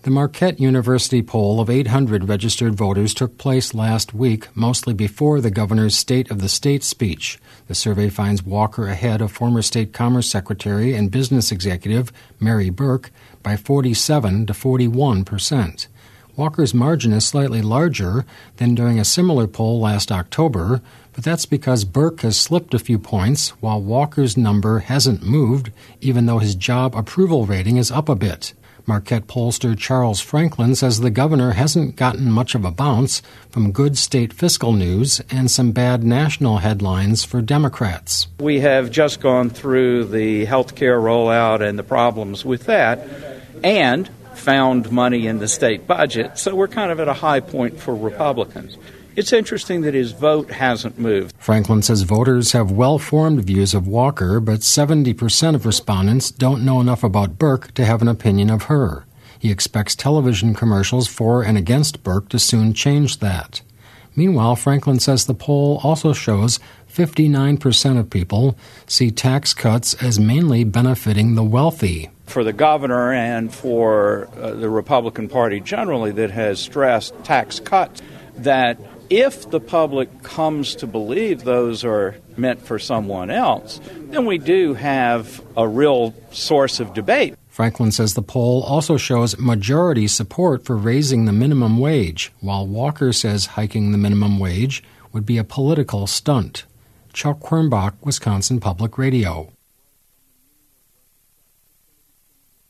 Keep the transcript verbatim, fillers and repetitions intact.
The Marquette University poll of eight hundred registered voters took place last week, mostly before the governor's State of the State speech. The survey finds Walker ahead of former State Commerce Secretary and business executive Mary Burke by forty-seven to forty-one percent. Walker's margin is slightly larger than during a similar poll last October, but that's because Burke has slipped a few points while Walker's number hasn't moved, even though his job approval rating is up a bit. Marquette pollster Charles Franklin says the governor hasn't gotten much of a bounce from good state fiscal news and some bad national headlines for Democrats. We have just gone through the health care rollout and the problems with that and found money in the state budget, so we're kind of at a high point for Republicans. It's interesting that his vote hasn't moved. Franklin says voters have well-formed views of Walker, but seventy percent of respondents don't know enough about Burke to have an opinion of her. He expects television commercials for and against Burke to soon change that. Meanwhile, Franklin says the poll also shows fifty-nine percent of people see tax cuts as mainly benefiting the wealthy. For the governor and for uh, the Republican Party generally that has stressed tax cuts, that if the public comes to believe those are meant for someone else, then we do have a real source of debate. Franklin says the poll also shows majority support for raising the minimum wage, while Walker says hiking the minimum wage would be a political stunt. Chuck Quirmbach, Wisconsin Public Radio.